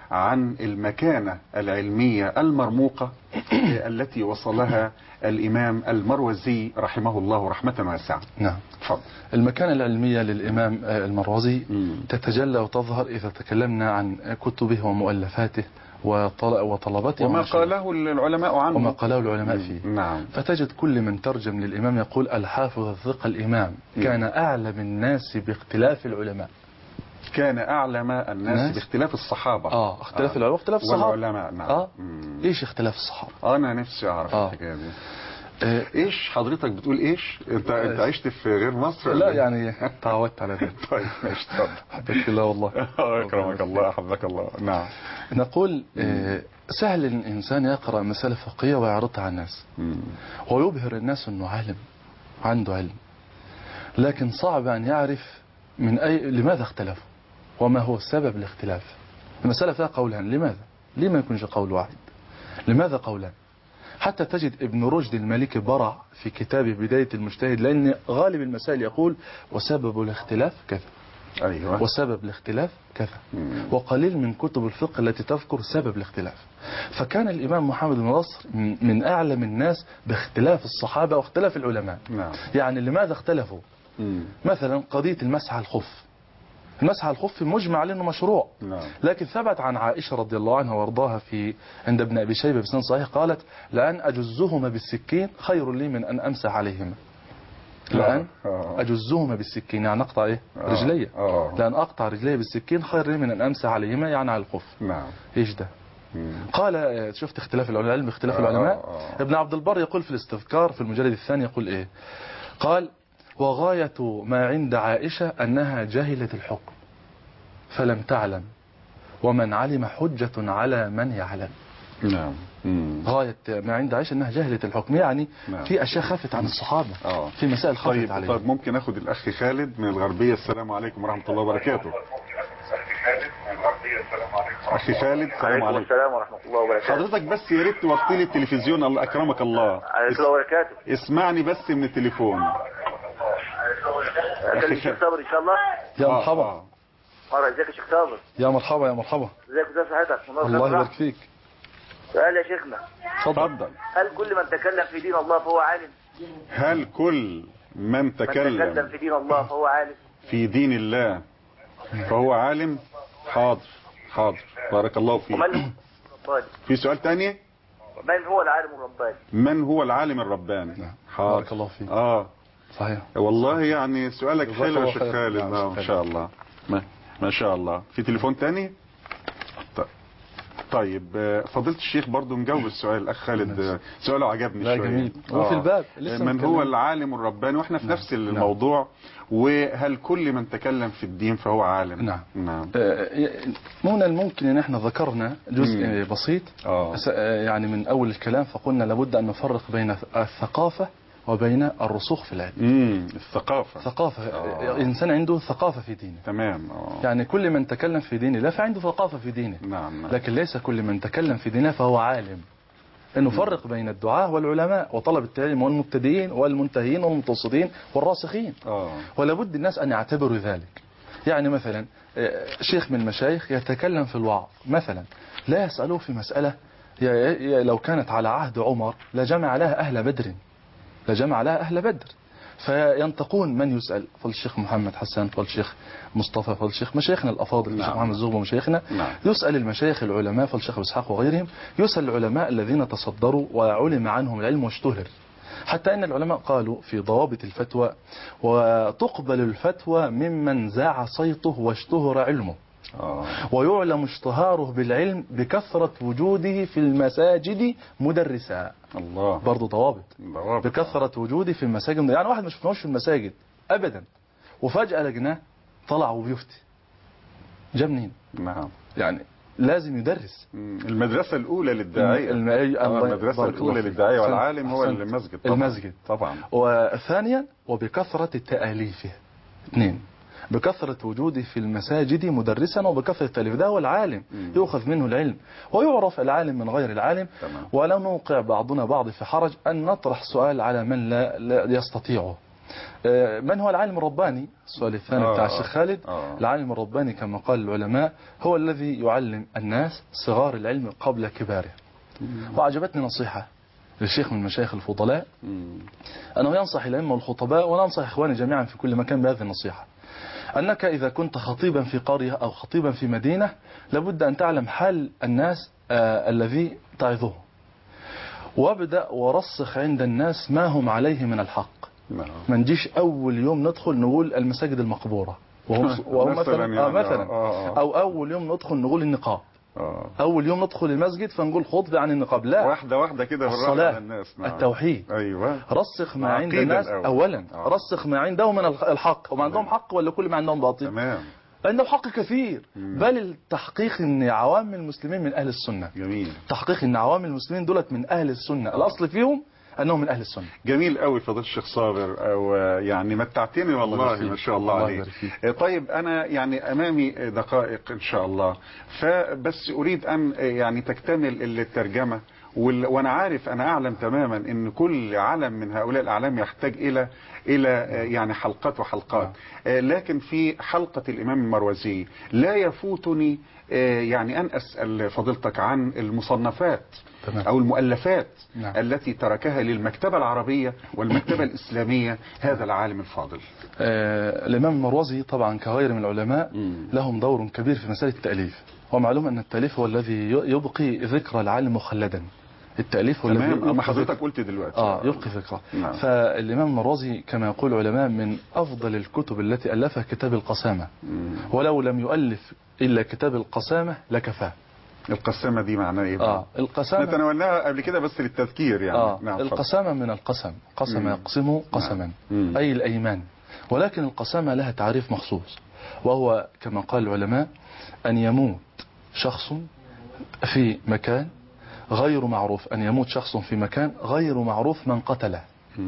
عن المكانة العلمية المرموقة التي وصلها الإمام المروزي رحمه الله رحمة واسعة. نعم. تفضل. المكانة العلمية للإمام المروزي تتجلى وتظهر إذا تكلمنا عن كتبه ومؤلفاته وطلباته وما قاله العلماء عنه، وما قاله العلماء فيه. نعم. فتجد كل من ترجم للإمام يقول الحافظ الثقة الإمام كان أعلم الناس باختلاف العلماء. كان أعلم الناس باختلاف الصحابة. اختلاف العلماء واختلاف الصحابة والعلماء. نعم. إيش اختلاف الصحابة؟ أنا نفسي أعرف الحكاية دي. ايش حضرتك بتقول ايش؟ انت عشت في غير مصر؟ لا يعني تعودت على ذلك. طيب ماشي اتفضل. حبك الله والله. اكرمك الله حبك الله. نعم. نقول سهل الانسان يقرا مساله فقهيه ويعرضها على الناس ويبهر الناس انه عالم عنده علم، لكن صعب ان يعرف لماذا اختلفوا وما هو سبب الاختلاف. المساله فيها قولان، ليه ما يكونش قول واحد؟ لماذا قولان؟ حتى تجد ابن رشد المالكي برع في كتابه بداية المجتهد، لأن غالب المسائل يقول وسبب الاختلاف كذا. أيوة. وسبب الاختلاف كذا. وقليل من كتب الفقه التي تذكر سبب الاختلاف. فكان الإمام محمد بن نصر من أعلم الناس باختلاف الصحابة واختلاف العلماء. نعم. يعني لماذا اختلفوا؟ مثلا قضية المسح على الخف. المسح على الخف مجمع عليه انه مشروع. نعم. لكن ثبت عن عائشة رضي الله عنها وارضاها عند ابن أبي شيبة بسند صحيح قالت لأن أجزهما بالسكين خير لي من أن أمسح عليهما. لأن أجزهما بالسكين يعني أقطع رجلي. لأن أقطع رجلي بالسكين خير لي من أن أمسح عليهما يعني على الخف. نعم. إيش ده؟ قال شفت اختلاف العلماء باختلاف العلماء. ابن عبد البر يقول في الاستذكار في المجلد الثاني يقول إيه؟ قال وغاية ما عند عائشة أنها جاهلة الحكم فلم تعلم ومن علم حجة على من يعلم. نعم. غاية ما عند عائشة أنها جاهلة الحكم، يعني نعم. في أشياء خفت عن الصحابة. في مسائل خفت عليهم. طيب ممكن أخذ الأخ خالد من الغربية. السلام عليكم ورحمة الله وبركاته. أخي خالد السلام عليكم. السلام ورحمة الله وبركاته. حضرتك بس يا ريت توطي لي التلفزيون الله أكرمك الله. عليكم الله وبركاته. اسمعني بس من التليفون. أكلم الشيخ صابر إن شاء الله. يا مرحبا. ازيك يا شيخ صابر؟ يا مرحبا يا مرحبا. ازيك ازي صحتك؟ الله يبارك فيك. سؤال يا شيخنا. تفضل. هل كل من تكلم في دين الله فهو عالم؟ هل كل من تكلم في دين الله فهو عالم؟ في دين الله فهو عالم؟ حاضر حاضر بارك الله فيك. في سؤال تاني؟ من هو العالم الرباني؟ من هو العالم الرباني؟ حاضر. بارك الله فيك. صحيح والله يعني سؤالك حلو يا شيخ خالد. ما شاء الله ما شاء الله. في تليفون تاني؟ طيب فضيلة الشيخ برضو مجاوب السؤال الأخ خالد سؤاله عجبني شوية. جميل. وفي الباب لسه من هو العالم الرباني واحنا في نفس الموضوع. وهل كل من تكلم في الدين فهو عالم؟ نعم. من الممكن ان احنا ذكرنا جزء بسيط يعني من اول الكلام فقلنا لابد ان نفرق بين الثقافة وبين الرسوخ في العلم. ثقافة الإنسان عنده ثقافة في دينه. تمام. يعني كل من تكلم في دينه لا فعنده ثقافة في دينه. نعم. لكن ليس كل من تكلم في دينه فهو عالم. أنه فرق بين الدعاة والعلماء وطلبة العلم والمبتدئين والمنتهين والمتوسطين والراسخين. ولابد الناس أن يعتبروا ذلك. يعني مثلا شيخ من المشايخ يتكلم في الوعظ مثلا لا يسألوه في مسألة لو كانت على عهد عمر لجمع لها أهل بدر فينتقون من يسأل فالشيخ محمد حسان فالشيخ مصطفى فالشيخ مشايخنا الأفاضل الشيخ محمد زغبة مشايخنا. يسأل المشايخ العلماء فالشيخ إسحاق وغيرهم. يسأل العلماء الذين تصدروا وعلم عنهم العلم واشتهر. حتى أن العلماء قالوا في ضوابط الفتوى وتقبل الفتوى ممن زاع صيته واشتهر علمه ويعلم اشتهاره بالعلم بكثرة وجوده في المساجد مدرسا. الله. برضو ضوابط. بكثرة وجوده في المساجد. يعني واحد ما شفناهوش في المساجد أبدا وفجأة لقناه طلع وبيفتي جاء منين؟ نعم. يعني لازم يدرس. المدرسة الأولى للداعية. المدرسة الأولى للداعية والعالم هو المسجد طبعا. المسجد طبعا. وثانيا وبكثرة تأليفه. 2 بكثرة وجوده في المساجد مدرسا وبكثرة تأليف. ده هو العالم يؤخذ منه العلم ويعرف العالم من غير العالم. تمام. ولا نوقع بعضنا بعض في حرج أن نطرح سؤال على من لا يستطيعه. من هو العالم الرباني؟ السؤال الثاني بتاع الشيخ خالد. العالم الرباني كما قال العلماء هو الذي يعلم الناس صغار العلم قبل كباره. وعجبتني نصيحة للشيخ من المشايخ الفضلاء أنه ينصح الأئمة والخطباء، وأنا أنصح إخواني جميعا في كل مكان بهذه النصيحة، أنك إذا كنت خطيبا في قرية أو خطيبا في مدينة لابد أن تعلم حال الناس الذي تعظه، وابدأ ورسخ عند الناس ما هم عليه من الحق. ما نجيش أول يوم ندخل نقول المساجد المقبورة مثلا أو أول يوم ندخل نقول النقاب، أول يوم ندخل المسجد فنقول خطبة عن النقاب. لا، واحدة واحدة كده الصلاة، التوحيد. أيوة. رسخ ما عند الناس أولا. رسخ ما عندهم من الحق. وما عندهم حق ولا كل ما عندهم باطل؟ تمام. عندهم حق كثير. بل التحقيق ان عوام المسلمين من اهل السنة. جميل. تحقيق ان عوام المسلمين دولت من اهل السنة. الاصل فيهم انهم من اهل السنة. جميل قوي فضيلة الشيخ صابر، او يعني متعتني والله ما شاء الله عليك. طيب انا يعني امامي دقائق ان شاء الله، فبس اريد ان يعني تكتمل الترجمة، وانا عارف انا اعلم تماما ان كل علم من هؤلاء الاعلام يحتاج الى يعني حلقات وحلقات، لكن في حلقة الامام المروزي لا يفوتني يعني ان اسأل فضيلتك عن المصنفات او المؤلفات التي تركها للمكتبة العربية والمكتبة الاسلامية هذا العالم الفاضل. الامام المروزي طبعا كغير من العلماء لهم دور كبير في مسألة التأليف، ومعلوم ان التأليف هو الذي يبقي ذكرى العالم مخلدا. التأليف هو الذي تمام، حضرتك قلت دلوقتي يبقي ذكرى. فالإمام المروزي كما يقول العلماء من أفضل الكتب التي ألفها كتاب القسامة، ولو لم يؤلف إلا كتاب القسامة لكفاه. القسامة دي معناها ايه؟ القسامة تناولناها قبل كده بس للتذكير يعني. نعم. القسامة من القسم، قسم يقسم قسما، أي الأيمان. ولكن القسامة لها تعريف مخصوص، وهو كما قال العلماء أن يموت شخص في مكان غير معروف، أن يموت شخص في مكان غير معروف من قتله،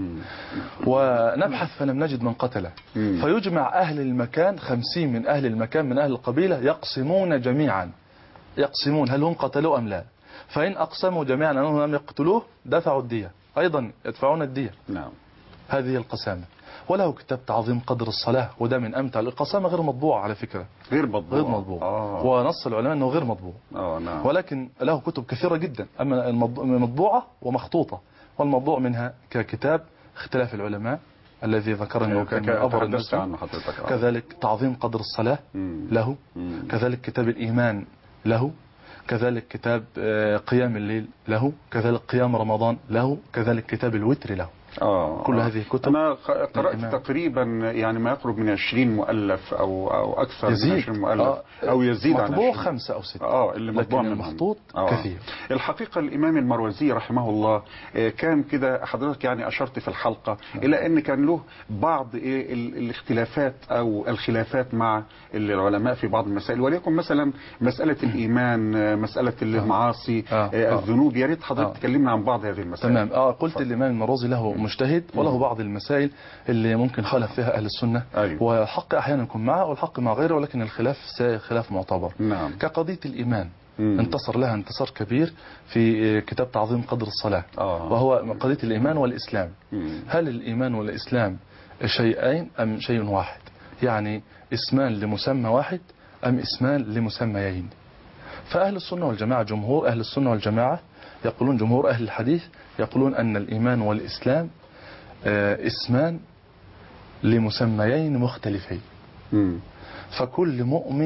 ونبحث فلم نجد من قتله، فيجمع أهل المكان 50 من أهل المكان من أهل القبيلة يقسمون جميعا، يقسمون هل هم قتلوا أم لا. فإن أقسموا جميعا أنهم لم يقتلوه دفعوا الدية، أيضا يدفعون الدية. نعم. هذه القسامة. وله كتاب تعظيم قدر الصلاة، وده من أمتع. القسامة غير مطبوع على فكرة، غير مطبوع. ونص العلماء أنه غير مطبوع. نعم. ولكن له كتب كثيرة جدا، أما مطبوعة ومخطوطة. والمطبوع منها ككتاب اختلاف العلماء الذي ذكر أنه كان من أبرز النسخ، كذلك تعظيم قدر الصلاة له، كذلك كتاب الإيمان له، كذلك كتاب قيام الليل له، كذلك قيام رمضان له، كذلك كتاب الوتر له. كل هذه الكتب أنا قرأت تقريبا يعني ما يقرب من 20 مؤلف أو أكثر من 20 مؤلف أو يزيد عن 20. مطبوع 5 أو 6 اللي مطبوع لكن المخطوط كثير. الحقيقة الإمام المروزي رحمه الله كان كده، حضرتك يعني أشرت في الحلقة إلى أن كان له بعض الاختلافات أو الخلافات مع العلماء في بعض المسائل، وليكن مثلا مسألة الإيمان، مسألة المعاصي، الذنوب. يا ريت حضرتك تكلمنا عن بعض هذه المسائل. تمام. قلت الإمام المروزي له مجتهد، وله بعض المسائل اللي ممكن خالف فيها أهل السنة. والحق أحيانا يكون معه والحق مع غيره، ولكن الخلاف خلاف معتبر. نعم. كقضية الإيمان انتصر لها انتصار كبير في كتاب تعظيم قدر الصلاة، وهو قضية الإيمان والإسلام. هل الإيمان والإسلام شيئين أم شيء واحد؟ يعني اسمان لمسمى واحد أم اسمان لمسميين؟ فأهل السنة والجماعة، جمهور أهل السنة والجماعة يقولون، جمهور أهل الحديث يقولون أن الإيمان والإسلام اسمان لمسميين مختلفين. فكل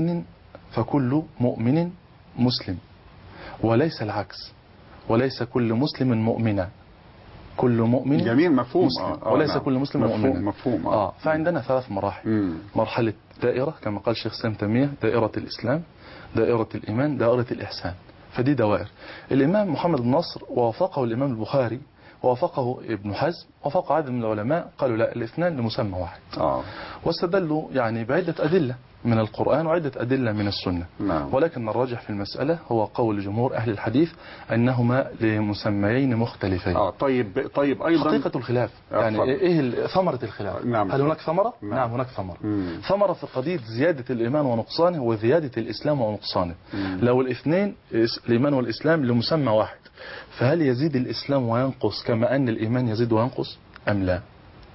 مؤمن مسلم، وليس العكس، وليس كل مسلم مؤمنا. كل مؤمن جميل، مفهوم. مسلم، وليس نعم. كل مسلم مؤمنا. مفهوم. فعندنا 3 مراحل. مرحلة دائرة كما قال شيخ سام تيمية، دائرة الإسلام، دائرة الإيمان، دائرة الإحسان. فدي دوائر. الإمام محمد بن نصر وافقه الإمام البخاري، وافقه ابن حزم، وافق عدد من العلماء قالوا لا، الاثنان لمسمى واحد. واستدلوا يعني بعدة أدلة من القرآن وعدة أدلة من السنة. ولكن الراجح في المسألة هو قول جمهور أهل الحديث أنهما لمسميين مختلفين. طيب أيضا حقيقة الخلاف يعني إيه ثمرة الخلاف؟ نعم. هل هناك ثمرة؟ نعم هناك ثمرة. ثمرة في قضية زيادة الإيمان ونقصانه وزيادة الإسلام ونقصانه. لو الاثنين الإيمان والإسلام لمسمى واحد، فهل يزيد الإسلام وينقص كما أن الإيمان يزيد وينقص أم لا؟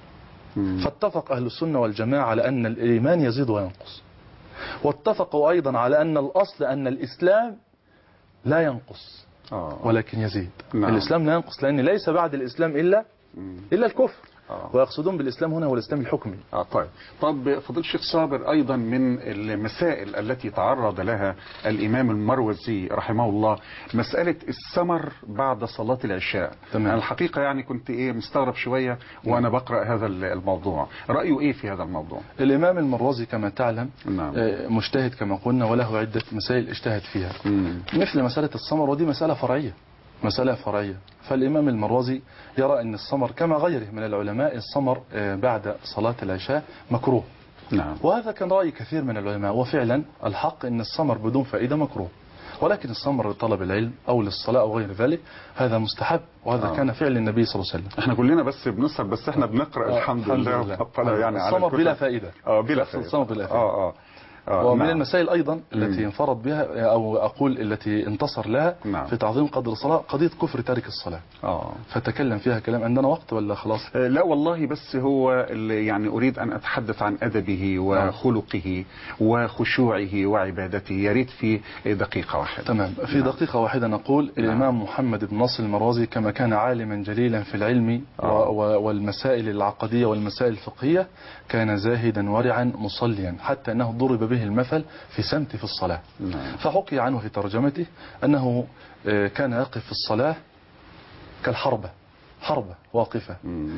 فاتفق أهل السنة والجماعة على أن الإيمان يزيد وينقص، واتفقوا أيضا على أن الأصل أن الإسلام لا ينقص ولكن يزيد. نعم. الإسلام لا ينقص لأن ليس بعد الإسلام إلا الكفر. ويقصدون بالإسلام هنا هو الإسلام الحكمي. طب فضيلة الشيخ صابر، أيضا من المسائل التي تعرض لها الإمام المروزي رحمه الله مسألة السمر بعد صلاة العشاء. أنا الحقيقة يعني كنت مستغرب شوية وأنا بقرأ هذا الموضوع، رأيه إيه في هذا الموضوع؟ الإمام المروزي كما تعلم مجتهد كما قلنا، وله عدة مسائل اجتهد فيها مثل مسألة السمر، ودي مسألة فرعية. فالإمام المروزي يرى أن السمر كما غيره من العلماء السمر بعد صلاة العشاء مكروه. نعم. وهذا كان رأي كثير من العلماء، وفعلا الحق أن السمر بدون فائدة مكروه، ولكن السمر لطلب العلم أو للصلاة أو غير ذلك هذا مستحب، وهذا كان فعل النبي صلى الله عليه وسلم. احنا كلنا بس بنسهر، بس احنا بنقرأ الحمد لله يعني السمر بلا فائدة. السمر بلا فائدة. ومن المسائل أيضا التي انفرد بها أو أقول التي انتصر لها في تعظيم قدر الصلاة قضية كفر تارك الصلاة. فتكلم فيها كلام. عندنا وقت ولا خلاص؟ لا والله، بس هو يعني أريد أن أتحدث عن أدبه وخلقه وخشوعه وعبادته، يا ريت في دقيقة واحدة. تمام، في دقيقة واحدة نقول الإمام محمد بن ناصر المروزي كما كان عالما جليلا في العلم والمسائل العقدية والمسائل الفقهية، كان زاهدا ورعا مصليا حتى أنه ضرب به المثل في سمت في الصلاة. فحكي عنه في ترجمته أنه كان يقف في الصلاة كالحربة، حربة واقفة.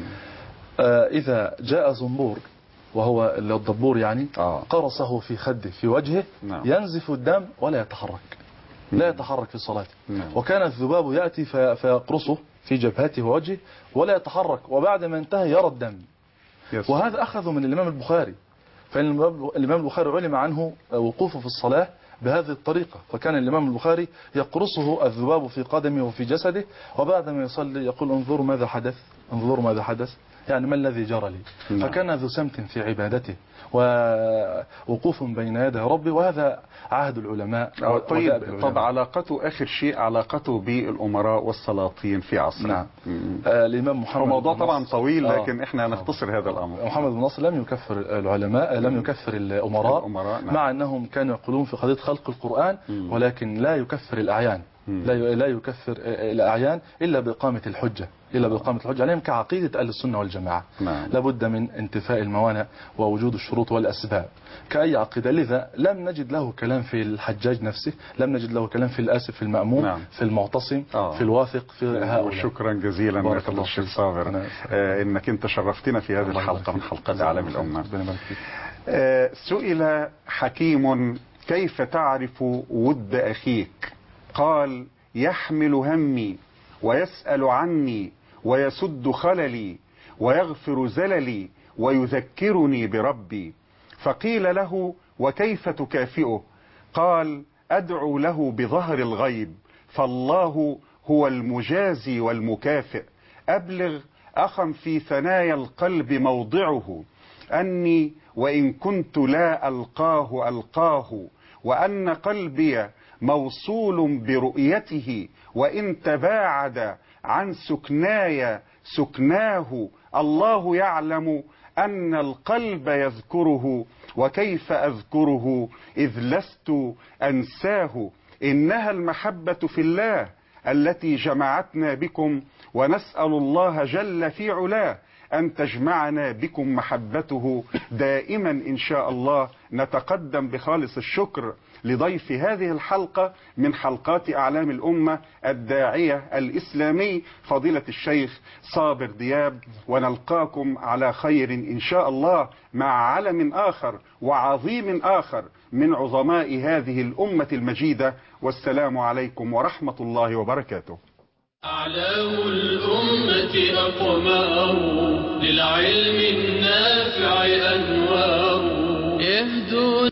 إذا جاء زنبور وهو الدبور يعني قرصه في خده في وجهه ينزف الدم ولا يتحرك، لا يتحرك في صلاته. وكان الذباب يأتي فيقرصه في جبهته ووجهه ولا يتحرك، وبعد ما انتهى يرى الدم. وهذا أخذه من الإمام البخاري، فالإمام البخاري علم عنه وقوفه في الصلاة بهذه الطريقة، فكان الإمام البخاري يقرصه الذباب في قدمه وفي جسده، وبعد ما يصلي يقول انظروا ماذا حدث، انظروا ماذا حدث، يعني ما الذي جرى لي. فكان ذو سمت في عبادته ووقوف بين يدي ربي، وهذا عهد العلماء. طب علاقته آخر شيء علاقته بالأمراء والسلاطين في عصره. نعم. الإمام محمد الموضوع طبعا طويل، لكن احنا نختصر هذا الأمر. محمد بن ناصر لم يكفر العلماء، لم يكفر الأمراء نعم. مع أنهم كانوا يقولون في قضية خلق القرآن، ولكن لا يكفر الأعيان، لا يكفر الأعيان إلا بإقامة الحجة، عليهم كعقيدة أهل السنة والجماعة. لابد من انتفاء الموانع ووجود الشروط والأسباب كأي عقيدة. لذا لم نجد له كلام في الحجاج نفسه، لم نجد له كلام في الآسف، في المأمون، في المعتصم، في الواثق، في هؤلاء. شكرا جزيلا يا فضيلة الشيخ صابر، انك انت شرفتنا في هذه الحلقة من حلقات عالم الأمة. سئل حكيم كيف تعرف ود أخيك؟ قال يحمل همي ويسأل عني ويسد خللي ويغفر زللي ويذكرني بربي. فقيل له وكيف تكافئه؟ قال أدعو له بظهر الغيب، فالله هو المجازي والمكافئ. أبلغ أخا في ثنايا القلب موضعه أني وإن كنت لا ألقاه وأن قلبي موصول برؤيته، وإن تباعد عن سكناي سكناه، الله يعلم أن القلب يذكره، وكيف أذكره إذ لست أنساه. إنها المحبة في الله التي جمعتنا بكم، ونسأل الله جل في علاه أن تجمعنا بكم محبته دائما إن شاء الله. نتقدم بخالص الشكر لضيف هذه الحلقة من حلقات أعلام الأمة الداعية الإسلامي فضيلة الشيخ صابر دياب، ونلقاكم على خير إن شاء الله مع علم آخر وعظيم آخر من عظماء هذه الأمة المجيدة. والسلام عليكم ورحمة الله وبركاته. أعلام الأمة أقمار